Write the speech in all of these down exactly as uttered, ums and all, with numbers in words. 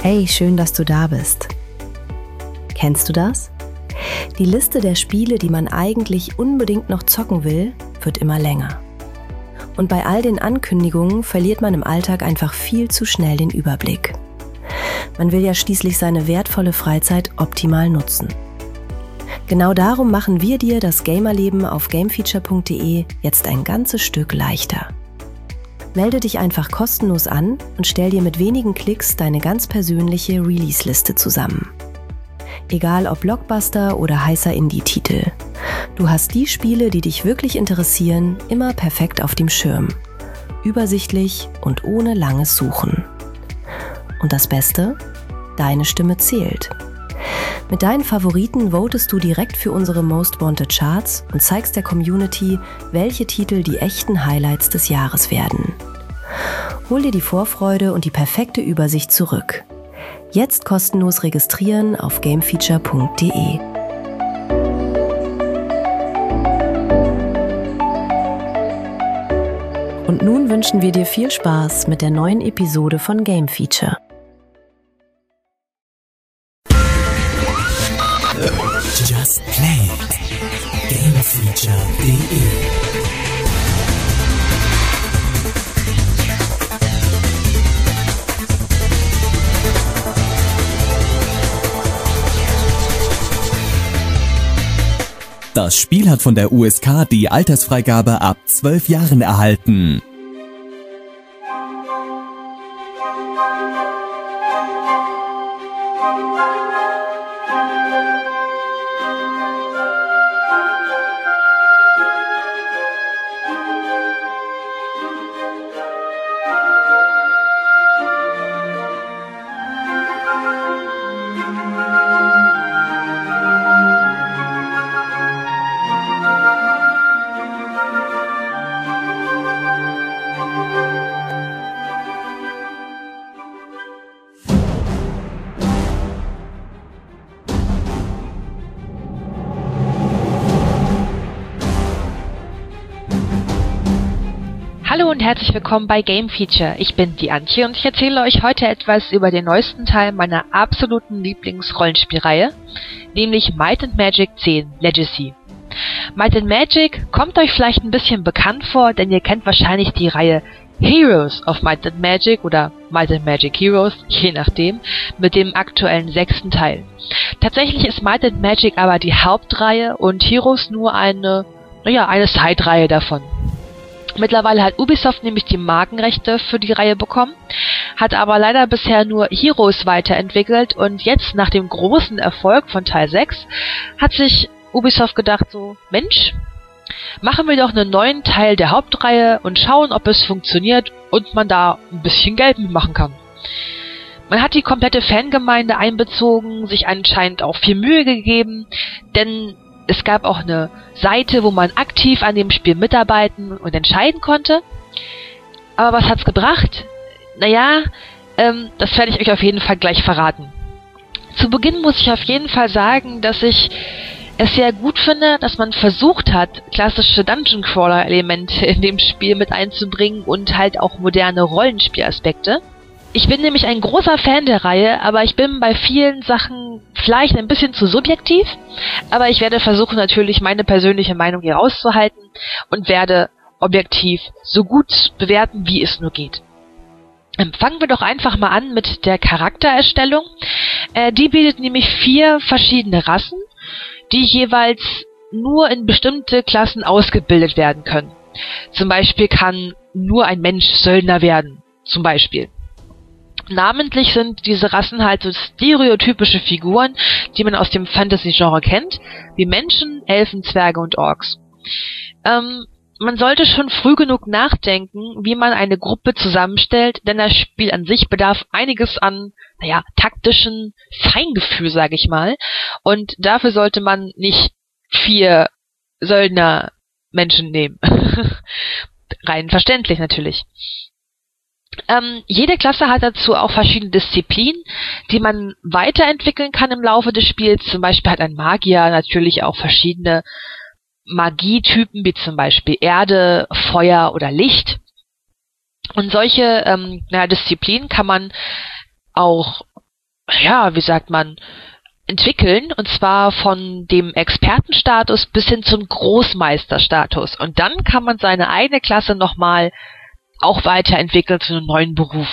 Hey, schön, dass du da bist. Kennst du das? Die Liste der Spiele, die man eigentlich unbedingt noch zocken will, wird immer länger. Und bei all den Ankündigungen verliert man im Alltag einfach viel zu schnell den Überblick. Man will ja schließlich seine wertvolle Freizeit optimal nutzen. Genau darum machen wir dir das Gamerleben auf gamefeature punkt de jetzt ein ganzes Stück leichter. Melde dich einfach kostenlos an und stell dir mit wenigen Klicks deine ganz persönliche Release-Liste zusammen. Egal ob Blockbuster oder heißer Indie-Titel. Du hast die Spiele, die dich wirklich interessieren, immer perfekt auf dem Schirm. Übersichtlich und ohne langes Suchen. Und das Beste? Deine Stimme zählt. Mit deinen Favoriten votest du direkt für unsere Most Wanted Charts und zeigst der Community, welche Titel die echten Highlights des Jahres werden. Hol dir die Vorfreude und die perfekte Übersicht zurück. Jetzt kostenlos registrieren auf gamefeature punkt de. Und nun wünschen wir dir viel Spaß mit der neuen Episode von Game Feature. Just Play it. gamefeature punkt de. Das Spiel hat von der U S K die Altersfreigabe ab zwölf Jahren erhalten. Hallo und herzlich willkommen bei Game Feature. Ich bin die Antje und ich erzähle euch heute etwas über den neuesten Teil meiner absoluten Lieblingsrollenspielreihe, nämlich Might and Magic zehn Legacy. Might and Magic kommt euch vielleicht ein bisschen bekannt vor, denn ihr kennt wahrscheinlich die Reihe Heroes of Might and Magic oder Might and Magic Heroes, je nachdem, mit dem aktuellen sechsten Teil. Tatsächlich ist Might and Magic aber die Hauptreihe und Heroes nur eine, naja, eine Side-Reihe davon. Mittlerweile hat Ubisoft nämlich die Markenrechte für die Reihe bekommen, hat aber leider bisher nur Heroes weiterentwickelt und jetzt nach dem großen Erfolg von Teil sechs hat sich Ubisoft gedacht so, Mensch, machen wir doch einen neuen Teil der Hauptreihe und schauen, ob es funktioniert und man da ein bisschen Geld mitmachen kann. Man hat die komplette Fangemeinde einbezogen, sich anscheinend auch viel Mühe gegeben, denn es gab auch eine Seite, wo man aktiv an dem Spiel mitarbeiten und entscheiden konnte. Aber was hat's gebracht? Naja, ähm, das werde ich euch auf jeden Fall gleich verraten. Zu Beginn muss ich auf jeden Fall sagen, dass ich es sehr gut finde, dass man versucht hat, klassische Dungeon-Crawler-Elemente in dem Spiel mit einzubringen und halt auch moderne Rollenspielaspekte. Ich bin nämlich ein großer Fan der Reihe, aber ich bin bei vielen Sachen vielleicht ein bisschen zu subjektiv, aber ich werde versuchen natürlich meine persönliche Meinung hier rauszuhalten und werde objektiv so gut bewerten, wie es nur geht. Ähm, fangen wir doch einfach mal an mit der Charaktererstellung. Äh, die bietet nämlich vier verschiedene Rassen, die jeweils nur in bestimmte Klassen ausgebildet werden können. Zum Beispiel kann nur ein Mensch Söldner werden, zum Beispiel. Namentlich sind diese Rassen halt so stereotypische Figuren, die man aus dem Fantasy-Genre kennt, wie Menschen, Elfen, Zwerge und Orks. Ähm, man sollte schon früh genug nachdenken, wie man eine Gruppe zusammenstellt, denn das Spiel an sich bedarf einiges an, naja, taktischen Feingefühl, sage ich mal. Und dafür sollte man nicht vier Söldner-Menschen nehmen. Rein verständlich natürlich. Ähm, jede Klasse hat dazu auch verschiedene Disziplinen, die man weiterentwickeln kann im Laufe des Spiels. Zum Beispiel hat ein Magier natürlich auch verschiedene Magietypen, wie zum Beispiel Erde, Feuer oder Licht. Und solche ähm, na, Disziplinen kann man auch ja, wie sagt man, entwickeln, und zwar von dem Expertenstatus bis hin zum Großmeisterstatus. Und dann kann man seine eigene Klasse nochmal auch weiterentwickeln zu einem neuen Beruf.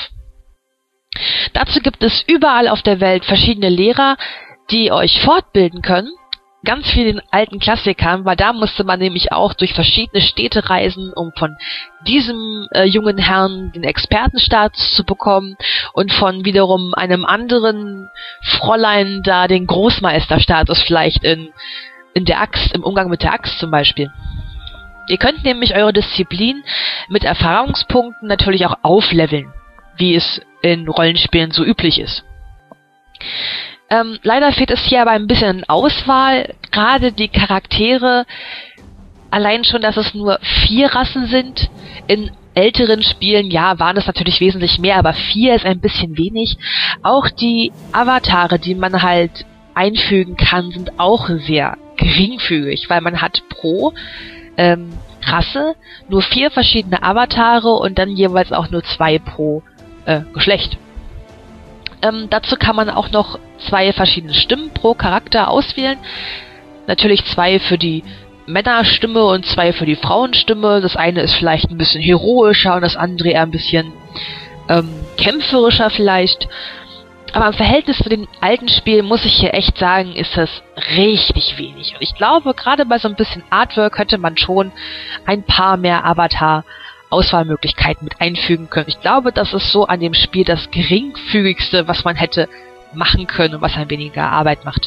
Dazu gibt es überall auf der Welt verschiedene Lehrer, die euch fortbilden können. Ganz vielen alten Klassikern, weil da musste man nämlich auch durch verschiedene Städte reisen, um von diesem äh, jungen Herrn den Expertenstatus zu bekommen und von wiederum einem anderen Fräulein da den Großmeisterstatus vielleicht in, in der Axt, im Umgang mit der Axt zum Beispiel. Ihr könnt nämlich eure Disziplin mit Erfahrungspunkten natürlich auch aufleveln, wie es in Rollenspielen so üblich ist. Ähm, leider fehlt es hier aber ein bisschen an Auswahl, gerade die Charaktere, allein schon, dass es nur vier Rassen sind. In älteren Spielen, ja, waren es natürlich wesentlich mehr, aber vier ist ein bisschen wenig. Auch die Avatare, die man halt einfügen kann, sind auch sehr geringfügig, weil man hat pro ähm, Rasse nur vier verschiedene Avatare und dann jeweils auch nur zwei pro äh, Geschlecht. Ähm, dazu kann man auch noch zwei verschiedene Stimmen pro Charakter auswählen. Natürlich zwei für die Männerstimme und zwei für die Frauenstimme. Das eine ist vielleicht ein bisschen heroischer und das andere eher ein bisschen ähm, kämpferischer vielleicht. Aber im Verhältnis zu den alten Spielen muss ich hier echt sagen, ist das richtig wenig. Und ich glaube, gerade bei so ein bisschen Artwork könnte man schon ein paar mehr Avatar Auswahlmöglichkeiten mit einfügen können. Ich glaube, das ist so an dem Spiel das geringfügigste, was man hätte machen können und was ein weniger Arbeit macht.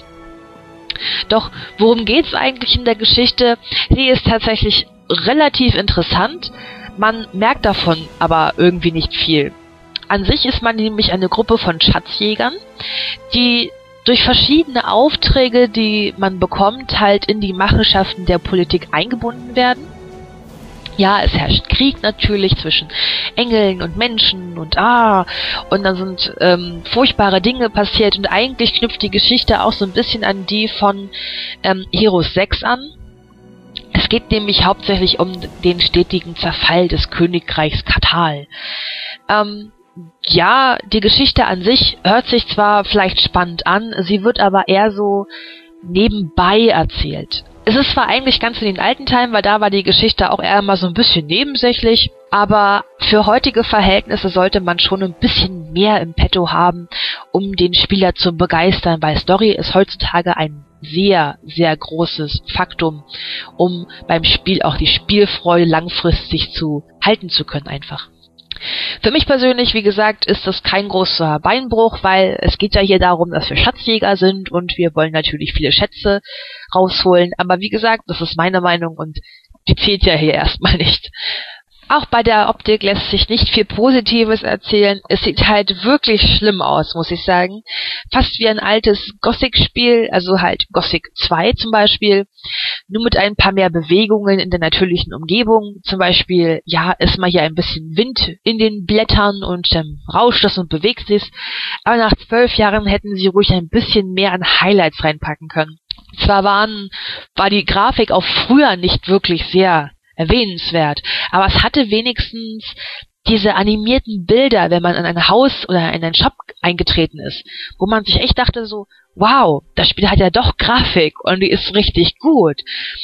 Doch worum geht's eigentlich in der Geschichte? Sie ist tatsächlich relativ interessant. Man merkt davon aber irgendwie nicht viel. An sich ist man nämlich eine Gruppe von Schatzjägern, die durch verschiedene Aufträge, die man bekommt, halt in die Machenschaften der Politik eingebunden werden. Ja, es herrscht Krieg natürlich zwischen Engeln und Menschen und ah, und dann sind ähm, furchtbare Dinge passiert und eigentlich knüpft die Geschichte auch so ein bisschen an die von ähm, Heroes sechs an. Es geht nämlich hauptsächlich um den stetigen Zerfall des Königreichs Katal. Ähm, ja, die Geschichte an sich hört sich zwar vielleicht spannend an, sie wird aber eher so nebenbei erzählt. Es ist zwar eigentlich ganz in den alten Teilen, weil da war die Geschichte auch eher mal so ein bisschen nebensächlich, aber für heutige Verhältnisse sollte man schon ein bisschen mehr im Petto haben, um den Spieler zu begeistern, weil Story ist heutzutage ein sehr, sehr großes Faktum, um beim Spiel auch die Spielfreude langfristig zu halten zu können einfach. Für mich persönlich, wie gesagt, ist das kein großer Beinbruch, weil es geht ja hier darum, dass wir Schatzjäger sind und wir wollen natürlich viele Schätze rausholen. Aber wie gesagt, das ist meine Meinung und die zählt ja hier erstmal nicht. Auch bei der Optik lässt sich nicht viel Positives erzählen. Es sieht halt wirklich schlimm aus, muss ich sagen. Fast wie ein altes Gothic-Spiel, also halt Gothic zwei zum Beispiel. Nur mit ein paar mehr Bewegungen in der natürlichen Umgebung. Zum Beispiel, ja, ist mal hier ein bisschen Wind in den Blättern und ähm, rauscht das und bewegt sich. Aber nach zwölf Jahren hätten sie ruhig ein bisschen mehr an Highlights reinpacken können. Zwar waren, war die Grafik auch früher nicht wirklich sehr erwähnenswert, aber es hatte wenigstens diese animierten Bilder, wenn man in ein Haus oder in einen Shop eingetreten ist, wo man sich echt dachte so, wow, das Spiel hat ja doch Grafik und die ist richtig gut.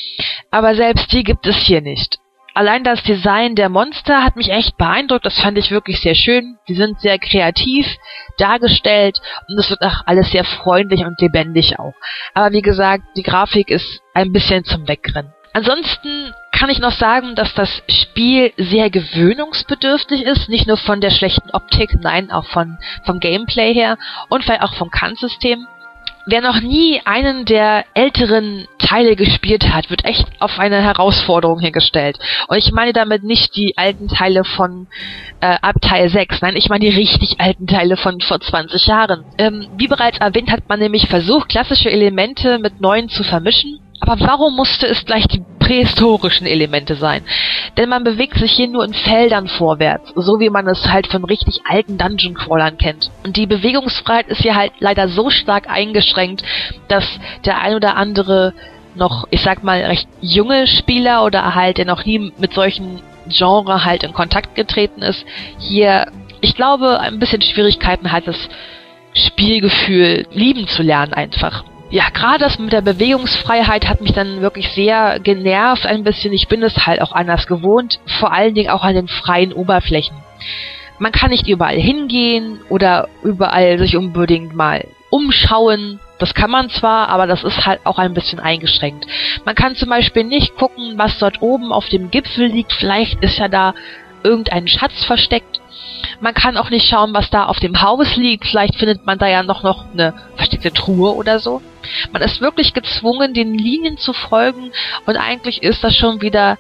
Aber selbst die gibt es hier nicht. Allein das Design der Monster hat mich echt beeindruckt, das fand ich wirklich sehr schön. Die sind sehr kreativ dargestellt und es wird auch alles sehr freundlich und lebendig auch. Aber wie gesagt, die Grafik ist ein bisschen zum Wegrennen. Ansonsten kann ich noch sagen, dass das Spiel sehr gewöhnungsbedürftig ist, nicht nur von der schlechten Optik, nein, auch von vom Gameplay her und vielleicht auch vom Kampfsystem. Wer noch nie einen der älteren Teile gespielt hat, wird echt auf eine Herausforderung hier gestellt. Und ich meine damit nicht die alten Teile von äh, ab Teil sechs, nein, ich meine die richtig alten Teile von vor zwanzig Jahren. Ähm, wie bereits erwähnt, hat man nämlich versucht, klassische Elemente mit neuen zu vermischen. Aber warum musste es gleich die prähistorischen Elemente sein? Denn man bewegt sich hier nur in Feldern vorwärts, so wie man es halt von richtig alten Dungeon-Crawlern kennt. Und die Bewegungsfreiheit ist hier halt leider so stark eingeschränkt, dass der ein oder andere noch, ich sag mal, recht junge Spieler oder halt, der noch nie mit solchen Genre halt in Kontakt getreten ist, hier, ich glaube, ein bisschen Schwierigkeiten hat es Spielgefühl lieben zu lernen einfach. Ja, gerade das mit der Bewegungsfreiheit hat mich dann wirklich sehr genervt ein bisschen. Ich bin es halt auch anders gewohnt, vor allen Dingen auch an den freien Oberflächen. Man kann nicht überall hingehen oder überall sich unbedingt mal umschauen. Das kann man zwar, aber das ist halt auch ein bisschen eingeschränkt. Man kann zum Beispiel nicht gucken, was dort oben auf dem Gipfel liegt. Vielleicht ist ja da irgendein Schatz versteckt. Man kann auch nicht schauen, was da auf dem Haus liegt. Vielleicht findet man da ja noch, noch eine versteckte Truhe oder so. Man ist wirklich gezwungen, den Linien zu folgen und eigentlich ist das schon wieder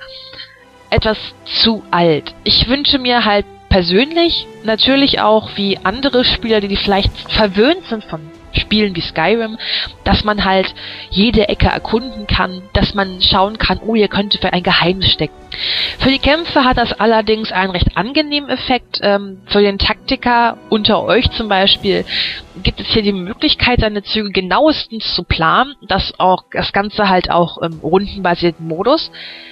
etwas zu alt. Ich wünsche mir halt persönlich, natürlich auch wie andere Spieler, die vielleicht verwöhnt sind von Spielen wie Skyrim, dass man halt jede Ecke erkunden kann, dass man schauen kann, oh, hier könnte für ein Geheimnis stecken. Für die Kämpfe hat das allerdings einen recht angenehmen Effekt. Ähm, für den Taktiker unter euch zum Beispiel gibt es hier die Möglichkeit, seine Züge genauestens zu planen, das auch das Ganze halt auch im rundenbasierten Modus.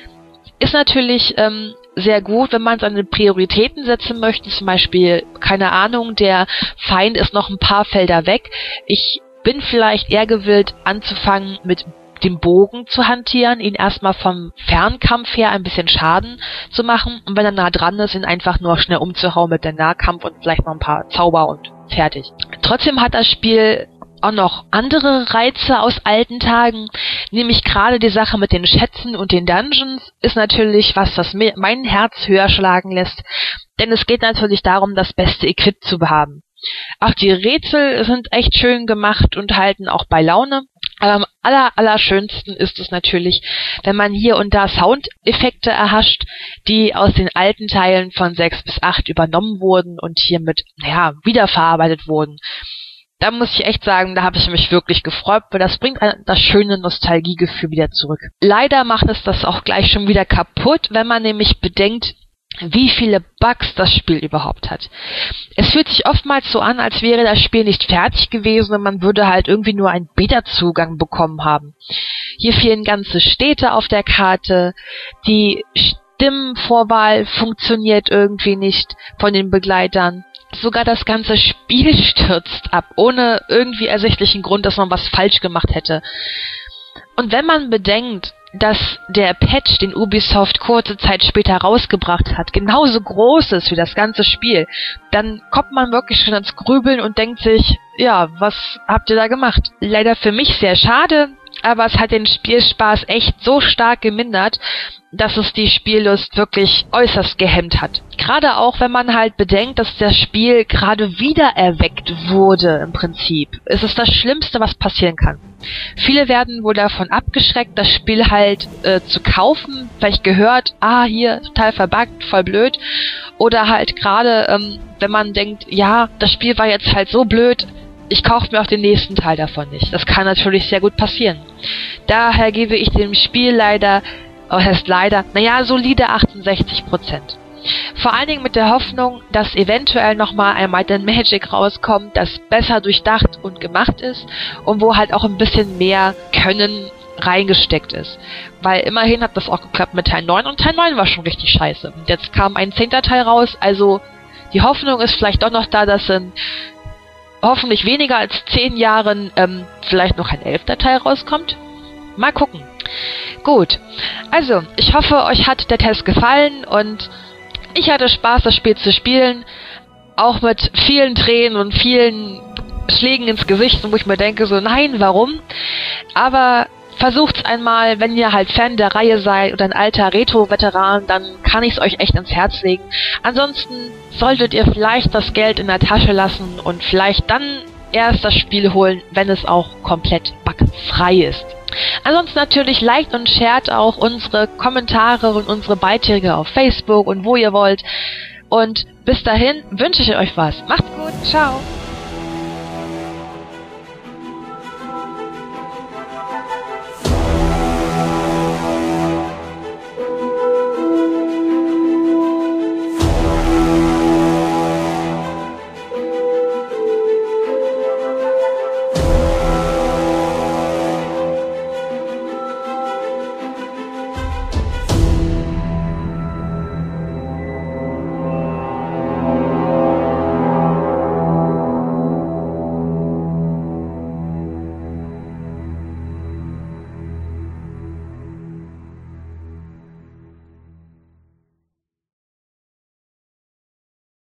Ist natürlich ähm, sehr gut, wenn man seine Prioritäten setzen möchte, zum Beispiel, keine Ahnung, der Feind ist noch ein paar Felder weg. Ich bin vielleicht eher gewillt, anzufangen mit dem Bogen zu hantieren, ihn erstmal vom Fernkampf her ein bisschen Schaden zu machen und wenn er nah dran ist, ihn einfach nur schnell umzuhauen mit der Nahkampf und vielleicht noch ein paar Zauber und fertig. Trotzdem hat das Spiel auch noch andere Reize aus alten Tagen, nämlich gerade die Sache mit den Schätzen und den Dungeons ist natürlich was, was mir mein Herz höher schlagen lässt, denn es geht natürlich darum, das beste Equip zu haben. Auch die Rätsel sind echt schön gemacht und halten auch bei Laune, aber am aller, allerschönsten ist es natürlich, wenn man hier und da Soundeffekte erhascht, die aus den alten Teilen von sechs bis acht übernommen wurden und hiermit, naja, wiederverarbeitet wurden. Da muss ich echt sagen, da habe ich mich wirklich gefreut, weil das bringt das schöne Nostalgiegefühl wieder zurück. Leider macht es das auch gleich schon wieder kaputt, wenn man nämlich bedenkt, wie viele Bugs das Spiel überhaupt hat. Es fühlt sich oftmals so an, als wäre das Spiel nicht fertig gewesen und man würde halt irgendwie nur einen Beta-Zugang bekommen haben. Hier fehlen ganze Städte auf der Karte, die Stimmenvorwahl funktioniert irgendwie nicht von den Begleitern. Sogar das ganze Spiel stürzt ab, ohne irgendwie ersichtlichen Grund, dass man was falsch gemacht hätte. Und wenn man bedenkt, dass der Patch, den Ubisoft kurze Zeit später rausgebracht hat, genauso groß ist wie das ganze Spiel, dann kommt man wirklich schon ans Grübeln und denkt sich, ja, was habt ihr da gemacht? Leider für mich sehr schade, aber es hat den Spielspaß echt so stark gemindert, dass es die Spiellust wirklich äußerst gehemmt hat. Gerade auch, wenn man halt bedenkt, dass das Spiel gerade wieder erweckt wurde im Prinzip. Es ist das Schlimmste, was passieren kann. Viele werden wohl davon abgeschreckt, das Spiel halt äh, zu kaufen, vielleicht gehört, ah, hier, total verbuggt, voll blöd. Oder halt gerade, ähm, wenn man denkt, ja, das Spiel war jetzt halt so blöd, ich kaufe mir auch den nächsten Teil davon nicht. Das kann natürlich sehr gut passieren. Daher gebe ich dem Spiel leider Das heißt leider, naja, solide achtundsechzig Prozent. Vor allen Dingen mit der Hoffnung, dass eventuell nochmal ein Might and Magic rauskommt, das besser durchdacht und gemacht ist und wo halt auch ein bisschen mehr Können reingesteckt ist. Weil immerhin hat das auch geklappt mit Teil neun und Teil neun war schon richtig scheiße. Und jetzt kam ein zehnter Teil raus, also die Hoffnung ist vielleicht doch noch da, dass in hoffentlich weniger als zehn Jahren ähm, vielleicht noch ein elfter Teil rauskommt. Mal gucken. Gut, also ich hoffe, euch hat der Test gefallen und ich hatte Spaß, das Spiel zu spielen, auch mit vielen Tränen und vielen Schlägen ins Gesicht, wo ich mir denke so, nein, warum? Aber versucht's einmal, wenn ihr halt Fan der Reihe seid oder ein alter Retro-Veteran, dann kann ich es euch echt ans Herz legen. Ansonsten solltet ihr vielleicht das Geld in der Tasche lassen und vielleicht dann erst das Spiel holen, wenn es auch komplett bugfrei ist. Ansonsten natürlich liked und shared auch unsere Kommentare und unsere Beiträge auf Facebook und wo ihr wollt. Und bis dahin wünsche ich euch was. Macht's gut, ciao!